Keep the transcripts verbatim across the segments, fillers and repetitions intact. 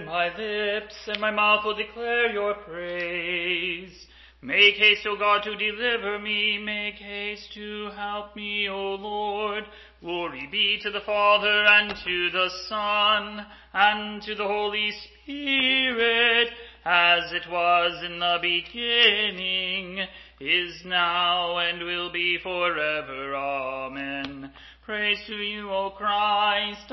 my lips, and my mouth will declare your praise. Make haste, O God, to deliver me. Make haste to help me, O Lord. Glory be to the Father, and to the Son, and to the Holy Spirit, as it was in the beginning, is now, and will be forever. Amen. Praise to you, O Christ.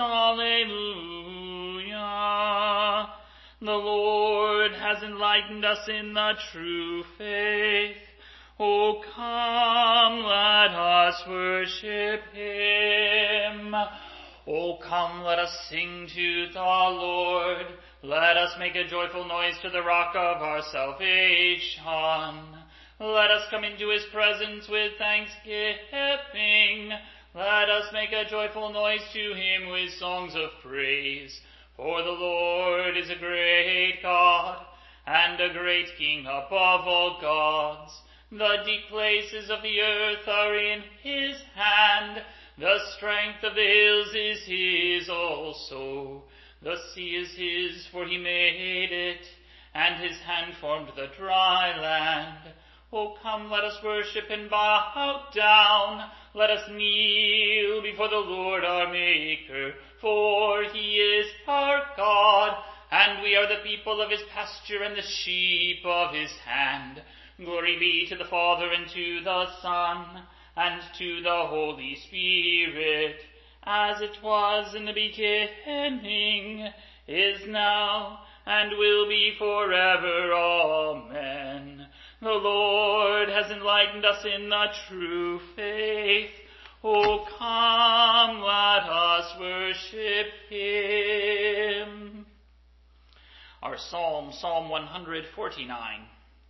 Alleluia. The Lord has enlightened us in the true faith. O come, let us worship him. O come, let us sing to the Lord. Let us make a joyful noise to the rock of our salvation. Let us come into his presence with thanksgiving. Let us make a joyful noise to him with songs of praise. For the Lord is a great God, and a great King above all gods. The deep places of the earth are in his hand. The strength of the hills is his also. The sea is his, for he made it, and his hand formed the dry land. O come, let us worship and bow down. Let us kneel before the Lord our Maker, for he is our God, and we are the people of his pasture and the sheep of his hand. Glory be to the Father, and to the Son, and to the Holy Spirit, as it was in the beginning, is now, and will be forever. Amen. The Lord has enlightened us in the true faith. O come, let us worship him. Our Psalm, Psalm one forty-nine.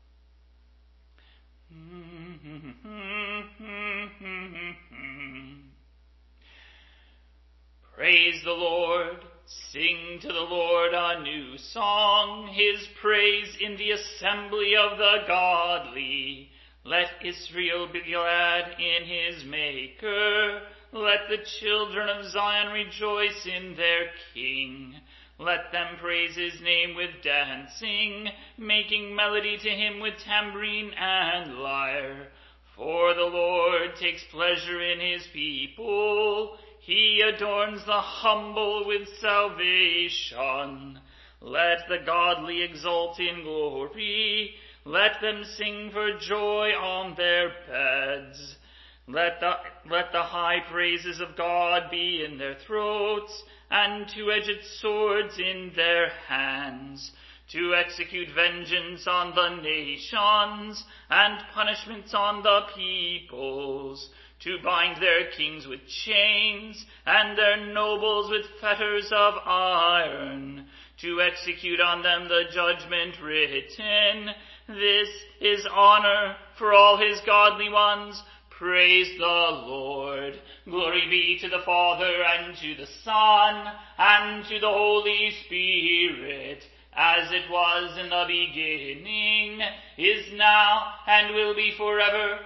Praise the Lord. Sing to the Lord a new song, his praise in the assembly of the godly. Let Israel be glad in his Maker. Let the children of Zion rejoice in their King. Let them praise his name with dancing, making melody to him with tambourine and lyre. For the Lord takes pleasure in his people. He adorns the humble with salvation. Let the godly exult in glory. Let them sing for joy on their beds. Let the, let the high praises of God be in their throats, and two-edged swords in their hands, to execute vengeance on the nations, and punishments on the peoples, to bind their kings with chains, and their nobles with fetters of iron, to execute on them the judgment written. This is honor for all his godly ones. Praise the Lord. Glory be to the Father, and to the Son, and to the Holy Spirit, as it was in the beginning, is now, and will be forever.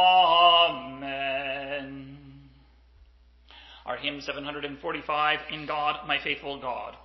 Amen. Our hymn seven forty-five, In God, My Faithful God.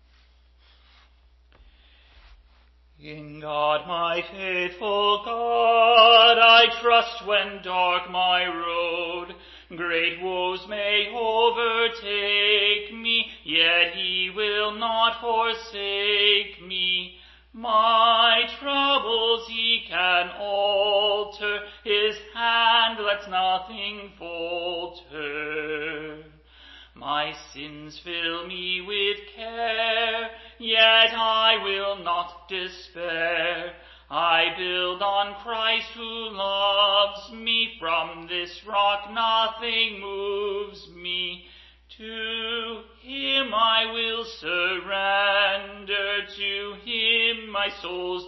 In God, my faithful God, I trust when dark my road. Great woes may overtake me, yet he will not forsake me. My troubles he can alter, his hand lets nothing falter. My sins fill me with care, yet I will not despair. I build on Christ who loves me. From this rock nothing moves me. To him I will surrender, to him my soul's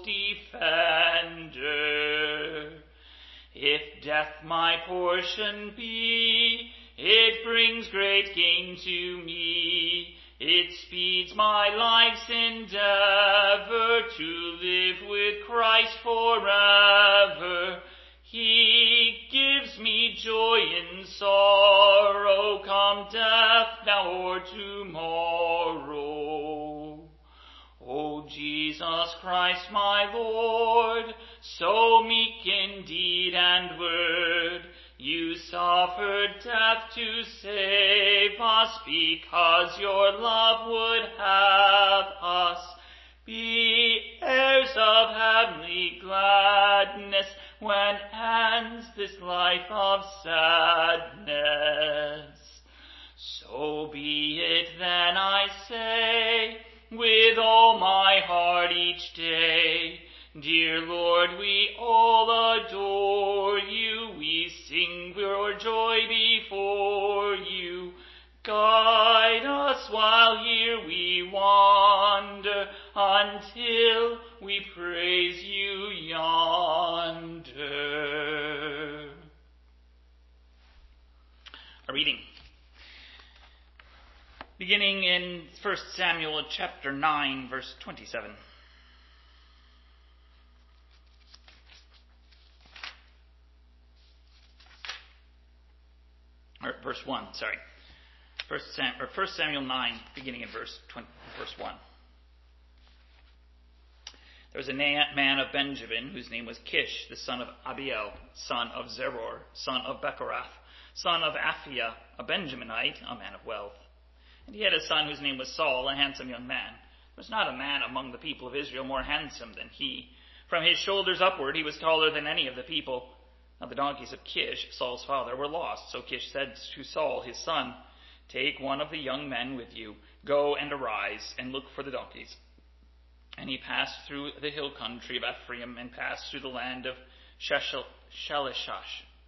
defender. If death my portion be, it brings great gain to me. It speeds my life's endeavor to live with Christ forever. He gives me joy in sorrow, come death now or tomorrow. O Jesus Christ, my Lord, so meek in deed and word, you suffered death to save us, because your love would have us be heirs of heavenly gladness, when ends this life of sadness. So be it then, I say, with all my heart each day, dear Lord, we all adore you, we sing for joy before you. Guide us while here we wander, until we praise you yonder. A reading beginning in First Samuel chapter nine, verse twenty-seven. Or verse one, sorry. First, Sam, or First Samuel nine, beginning in verse twenty, verse one. There was a man of Benjamin, whose name was Kish, the son of Abiel, son of Zeror, son of Bechorath, son of Aphiah, a Benjaminite, a man of wealth. And he had a son whose name was Saul, a handsome young man. There was not a man among the people of Israel more handsome than he. From his shoulders upward he was taller than any of the people. Now the donkeys of Kish, Saul's father, were lost. So Kish said to Saul, his son, "Take one of the young men with you. Go and arise, and look for the donkeys." And he passed through the hill country of Ephraim, and passed through the land of Shelishah.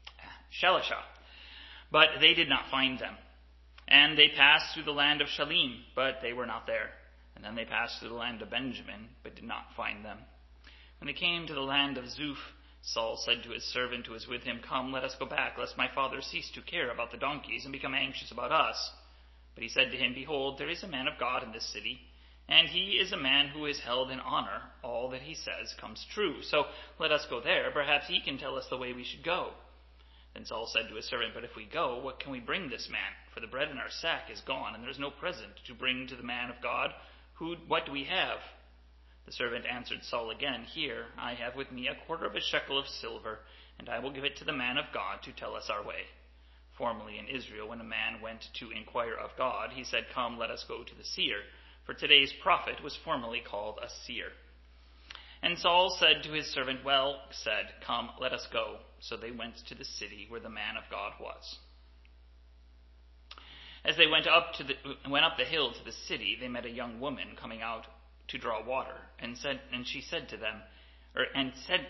But they did not find them. And they passed through the land of Shalim, but they were not there. And then they passed through the land of Benjamin, but did not find them. When they came to the land of Zuph, Saul said to his servant who was with him, "Come, let us go back, lest my father cease to care about the donkeys and become anxious about us." But he said to him, "Behold, there is a man of God in this city, and he is a man who is held in honor. All that he says comes true. So let us go there. Perhaps he can tell us the way we should go." Then Saul said to his servant, "But if we go, what can we bring this man? For the bread in our sack is gone, and there is no present to bring to the man of God. Who, what do we have?" The servant answered Saul again, "Here, I have with me a quarter of a shekel of silver, and I will give it to the man of God to tell us our way." Formerly in Israel, when a man went to inquire of God, he said, "Come, let us go to the seer," for today's prophet was formerly called a seer. And Saul said to his servant, "Well said, come, let us go." So they went to the city where the man of God was. As they went up to the went up the hill to the city, they met a young woman coming out to draw water, and said, and she said to them, or and said,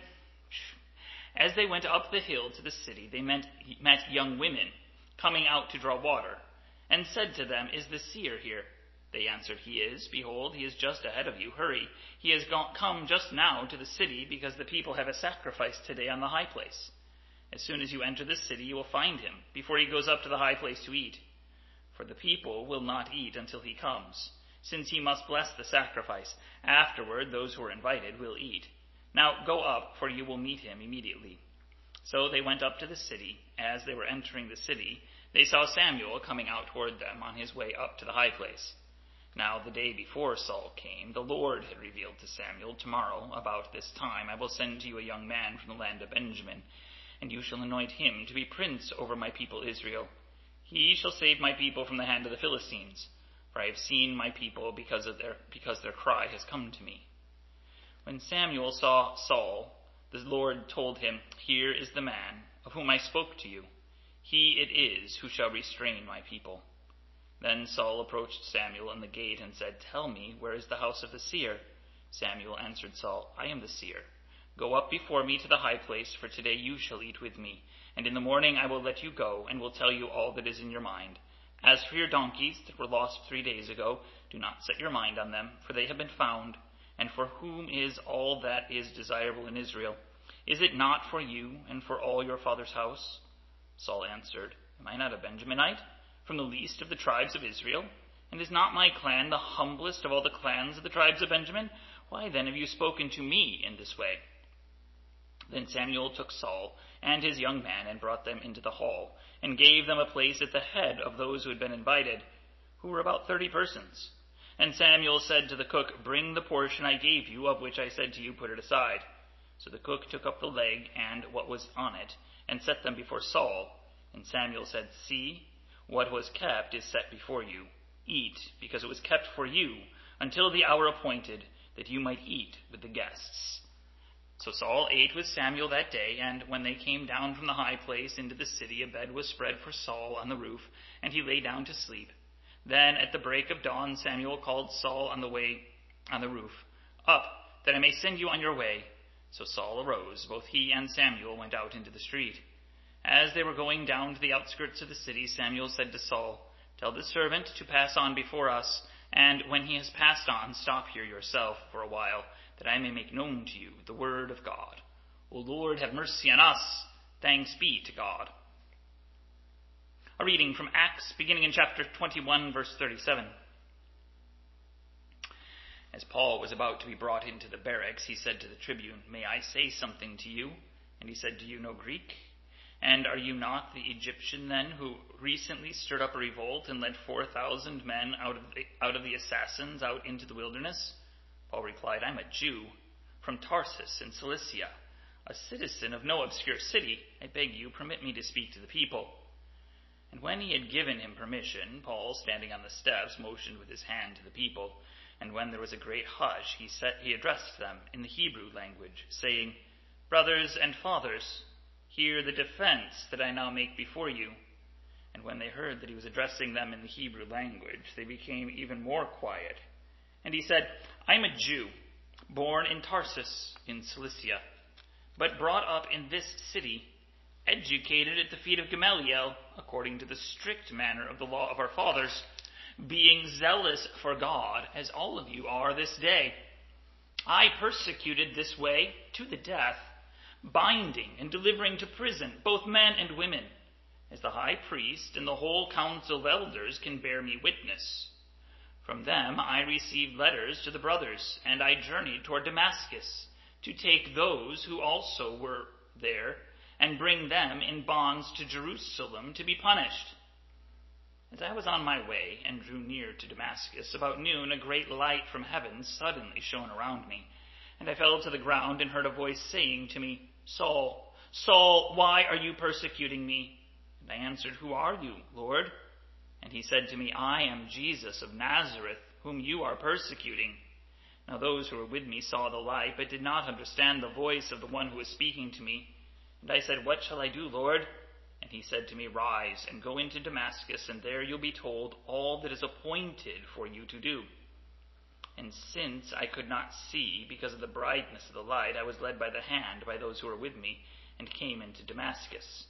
as they went up the hill to the city, they met, met young women coming out to draw water, and said to them, "Is the seer here?" They answered, "He is. Behold, he is just ahead of you. Hurry. He has gone, come just now to the city, because the people have a sacrifice today on the high place. As soon as you enter the city, you will find him, before he goes up to the high place to eat. For the people will not eat until he comes, since he must bless the sacrifice. Afterward, those who are invited will eat. Now go up, for you will meet him immediately." So they went up to the city. As they were entering the city, they saw Samuel coming out toward them on his way up to the high place. Now the day before Saul came, the Lord had revealed to Samuel, "Tomorrow, about this time, I will send to you a young man from the land of Benjamin, and you shall anoint him to be prince over my people Israel. He shall save my people from the hand of the Philistines, for I have seen my people because of their because their cry has come to me." When Samuel saw Saul, the Lord told him, "Here is the man of whom I spoke to you. He it is who shall restrain my people." Then Saul approached Samuel in the gate and said, "Tell me, where is the house of the seer?" Samuel answered Saul, "I am the seer. Go up before me to the high place, for today you shall eat with me. And in the morning I will let you go, and will tell you all that is in your mind. As for your donkeys that were lost three days ago, do not set your mind on them, for they have been found. And for whom is all that is desirable in Israel? Is it not for you and for all your father's house?" Saul answered, "Am I not a Benjaminite, from the least of the tribes of Israel? And is not my clan the humblest of all the clans of the tribes of Benjamin? Why then have you spoken to me in this way?" Then Samuel took Saul and his young man and brought them into the hall, and gave them a place at the head of those who had been invited, who were about thirty persons. And Samuel said to the cook, "Bring the portion I gave you, of which I said to you, put it aside." So the cook took up the leg and what was on it, and set them before Saul. And Samuel said, "See, what was kept is set before you. Eat, because it was kept for you, until the hour appointed, that you might eat with the guests." So Saul ate with Samuel that day, and when they came down from the high place into the city, a bed was spread for Saul on the roof, and he lay down to sleep. Then at the break of dawn Samuel called Saul on the way on the roof, "Up, that I may send you on your way." So Saul arose. Both he and Samuel went out into the street. As they were going down to the outskirts of the city, Samuel said to Saul, "Tell the servant to pass on before us, and when he has passed on, stop here yourself for a while, that I may make known to you the word of God. O Lord, have mercy on us. Thanks be to God." A reading from Acts, beginning in chapter twenty-one, verse thirty-seven. As Paul was about to be brought into the barracks, he said to the tribune, "May I say something to you?" And he said, "Do you know Greek? And are you not the Egyptian then, who recently stirred up a revolt and led four thousand men out of the, out of the assassins out into the wilderness?" Paul replied, "I'm a Jew from Tarsus in Cilicia, a citizen of no obscure city. I beg you, permit me to speak to the people." And when he had given him permission, Paul, standing on the steps, motioned with his hand to the people. And when there was a great hush, he said, he addressed them in the Hebrew language, saying, "Brothers and fathers, hear the defense that I now make before you." And when they heard that he was addressing them in the Hebrew language, they became even more quiet. And he said, "I am a Jew, born in Tarsus in Cilicia, but brought up in this city, educated at the feet of Gamaliel, according to the strict manner of the law of our fathers, being zealous for God, as all of you are this day. I persecuted this way to the death, binding and delivering to prison both men and women, as the high priest and the whole council of elders can bear me witness. From them I received letters to the brothers, and I journeyed toward Damascus, to take those who also were there, and bring them in bonds to Jerusalem to be punished. As I was on my way and drew near to Damascus, about noon a great light from heaven suddenly shone around me, and I fell to the ground and heard a voice saying to me, 'Saul, Saul, why are you persecuting me?' And I answered, 'Who are you, Lord?' And he said to me, 'I am Jesus of Nazareth, whom you are persecuting.' Now those who were with me saw the light, but did not understand the voice of the one who was speaking to me. And I said, 'What shall I do, Lord?' And he said to me, 'Rise and go into Damascus, and there you'll be told all that is appointed for you to do.' And since I could not see because of the brightness of the light, I was led by the hand by those who were with me, and came into Damascus.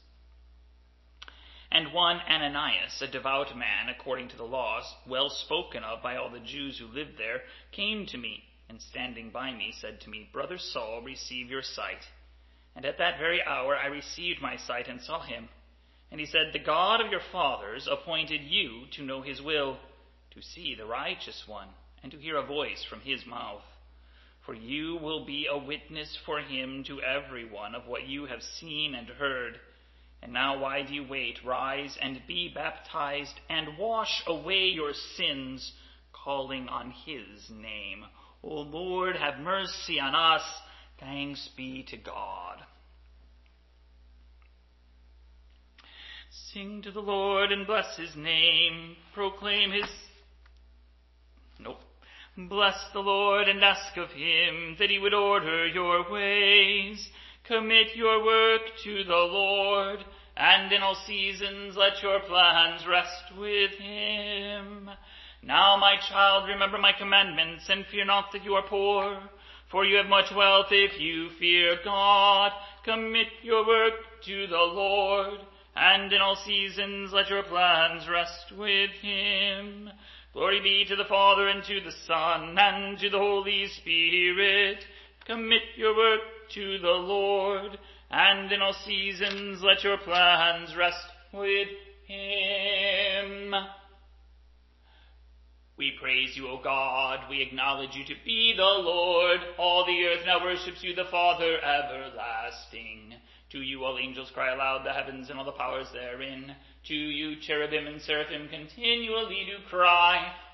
And one Ananias, a devout man according to the laws, well spoken of by all the Jews who lived there, came to me, and standing by me said to me, 'Brother Saul, receive your sight.' And at that very hour I received my sight and saw him. And he said, 'The God of your fathers appointed you to know his will, to see the righteous one, and to hear a voice from his mouth. For you will be a witness for him to everyone of what you have seen and heard. And now why do you wait? Rise and be baptized, and wash away your sins, calling on his name. O Lord, have mercy on us. Thanks be to God.'" Sing to the Lord and bless his name. Proclaim his... Nope. Bless the Lord and ask of him that he would order your ways. Commit your work to the Lord, and in all seasons let your plans rest with him. Now, my child, remember my commandments, and fear not that you are poor. For you have much wealth if you fear God. Commit your work to the Lord, and in all seasons let your plans rest with him. Glory be to the Father, and to the Son, and to the Holy Spirit. Commit your work to the Lord, and in all seasons let your plans rest with him. We praise you, O God. We acknowledge you to be the Lord. All the earth now worships you, the Father everlasting. To you all angels cry aloud, the heavens and all the powers therein. To you cherubim and seraphim continually do cry,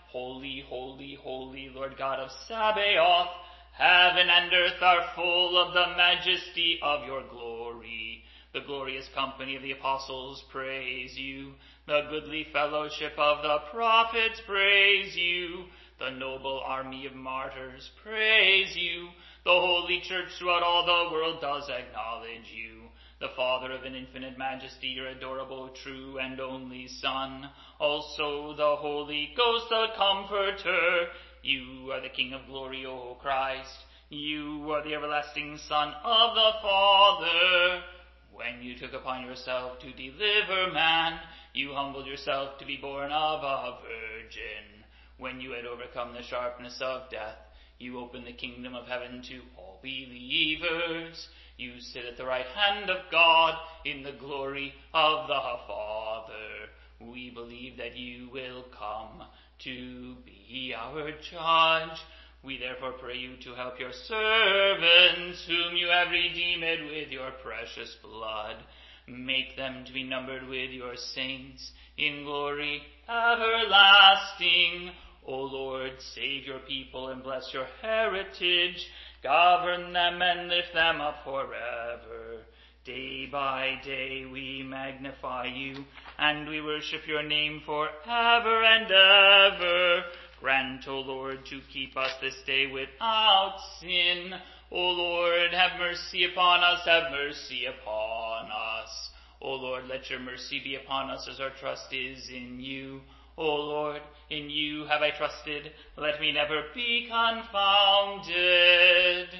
Holy, holy, holy, Lord God of Sabaoth, heaven and earth are full of the majesty of your glory. The glorious company of the apostles praise you. The goodly fellowship of the prophets praise you. The noble army of martyrs praise you. The holy church throughout all the world does acknowledge you. The Father of an infinite majesty, your adorable, true, and only Son. Also the Holy Ghost, the Comforter. You are the King of glory, O Christ. You are the everlasting Son of the Father. When you took upon yourself to deliver man, you humbled yourself to be born of a virgin. When you had overcome the sharpness of death, you opened the kingdom of heaven to all believers. You sit at the right hand of God in the glory of the Father. We believe that you will come to be our judge. We therefore pray you to help your servants, whom you have redeemed with your precious blood. Make them to be numbered with your saints in glory everlasting. O Lord, save your people and bless your heritage. Govern them and lift them up forever. Day by day we magnify you, and we worship your name forever and ever. Grant, O Lord, to keep us this day without sin. O Lord, have mercy upon us, have mercy upon us. O Lord, let your mercy be upon us as our trust is in you. O Lord, in you have I trusted. Let me never be confounded.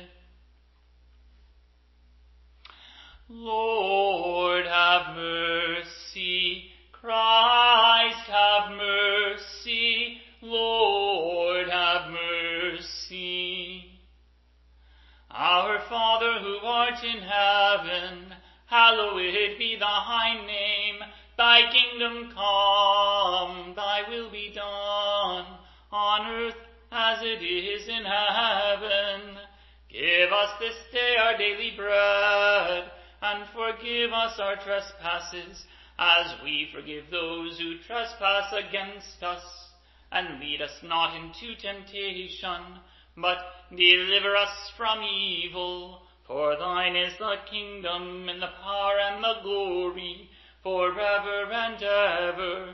Lord, have mercy. Christ, have mercy. Lord, have mercy. Our Father, who art in heaven, hallowed be thy name. Thy kingdom come, thy will be done, on earth as it is in heaven. Give us this day our daily bread, and forgive us our trespasses, as we forgive those who trespass against us. And lead us not into temptation, but deliver us from evil. For thine is the kingdom, and the power, and the glory, forever and ever.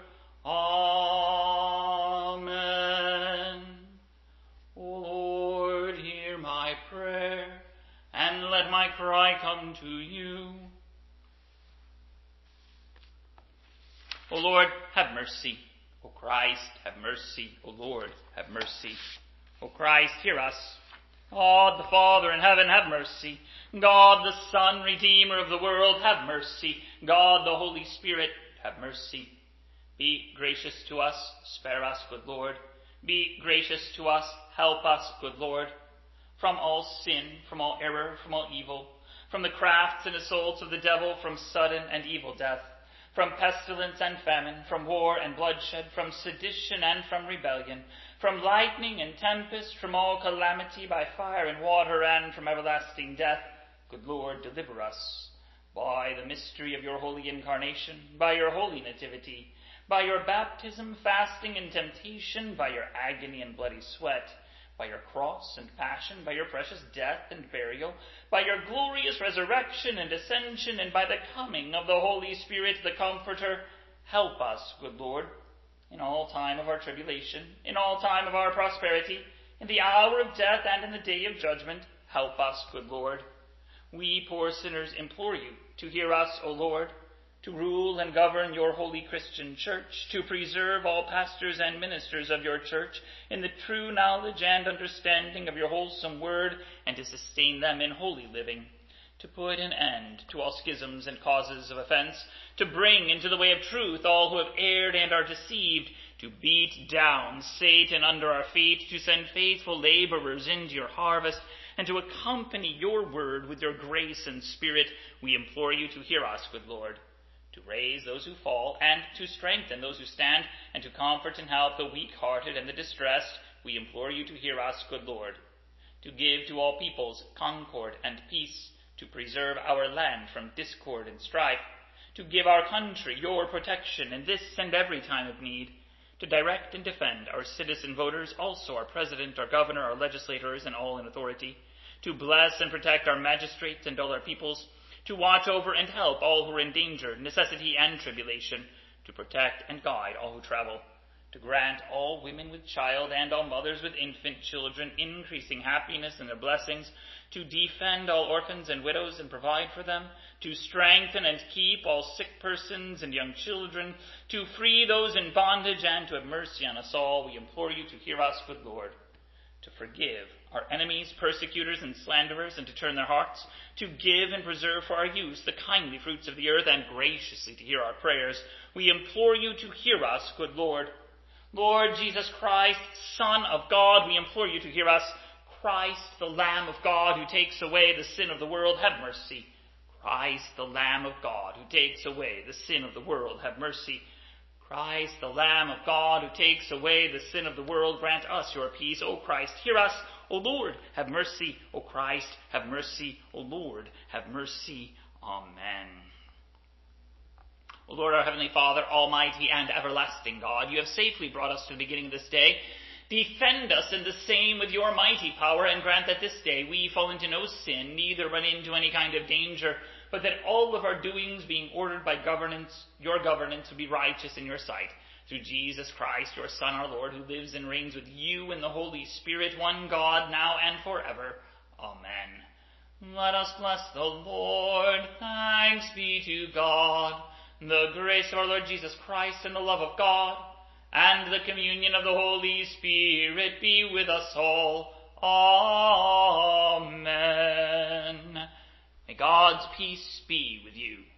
Amen. O Lord, hear my prayer, and let my cry come to you. O Lord, have mercy. O Christ, have mercy. O Lord, have mercy. O Christ, hear us. God the Father in heaven, have mercy. God the Son, Redeemer of the world, have mercy. God the Holy Spirit, have mercy. Be gracious to us, spare us, good Lord. Be gracious to us, help us, good Lord. From all sin, from all error, from all evil, from the crafts and assaults of the devil, from sudden and evil death, from pestilence and famine, from war and bloodshed, from sedition and from rebellion, from lightning and tempest, from all calamity by fire and water, and from everlasting death, good Lord, deliver us. By the mystery of your holy incarnation, by your holy nativity, by your baptism, fasting, and temptation, by your agony and bloody sweat, by your cross and passion, by your precious death and burial, by your glorious resurrection and ascension, and by the coming of the Holy Spirit, the Comforter, help us, good Lord, in all time of our tribulation, in all time of our prosperity, in the hour of death and in the day of judgment, help us, good Lord. We poor sinners implore you to hear us, O Lord, to rule and govern your holy Christian church, to preserve all pastors and ministers of your church in the true knowledge and understanding of your wholesome word, and to sustain them in holy living, to put an end to all schisms and causes of offense, to bring into the way of truth all who have erred and are deceived, to beat down Satan under our feet, to send faithful laborers into your harvest, and to accompany your word with your grace and spirit. We implore you to hear us, good Lord, to raise those who fall, and to strengthen those who stand, and to comfort and help the weak-hearted and the distressed. We implore you to hear us, good Lord, to give to all peoples concord and peace, to preserve our land from discord and strife, to give our country your protection in this and every time of need, to direct and defend our citizen voters, also our president, our governor, our legislators, and all in authority, to bless and protect our magistrates and all our peoples, to watch over and help all who are in danger, necessity, and tribulation, to protect and guide all who travel, to grant all women with child and all mothers with infant children increasing happiness in their blessings, to defend all orphans and widows and provide for them, to strengthen and keep all sick persons and young children, to free those in bondage, and to have mercy on us all. We implore you to hear us, good Lord, to forgive our enemies, persecutors, and slanderers, and to turn their hearts, to give and preserve for our use the kindly fruits of the earth, and graciously to hear our prayers. We implore you to hear us, good Lord. Lord Jesus Christ, Son of God, we implore you to hear us. Christ, the Lamb of God, who takes away the sin of the world, have mercy. Christ, the Lamb of God, who takes away the sin of the world, have mercy. Christ, the Lamb of God, who takes away the sin of the world, grant us your peace. O Christ, hear us. O Lord, have mercy. O Christ, have mercy. O Lord, have mercy. Amen. O Lord, our Heavenly Father, almighty and everlasting God, you have safely brought us to the beginning of this day. Defend us in the same with your mighty power, and grant that this day we fall into no sin, neither run into any kind of danger, but that all of our doings, being ordered by governance, your governance, would be righteous in your sight. Through Jesus Christ, your Son, our Lord, who lives and reigns with you in the Holy Spirit, one God, now and forever. Amen. Let us bless the Lord. Thanks be to God. The grace of our Lord Jesus Christ, and the love of God, and the communion of the Holy Spirit be with us all. Amen. May God's peace be with you.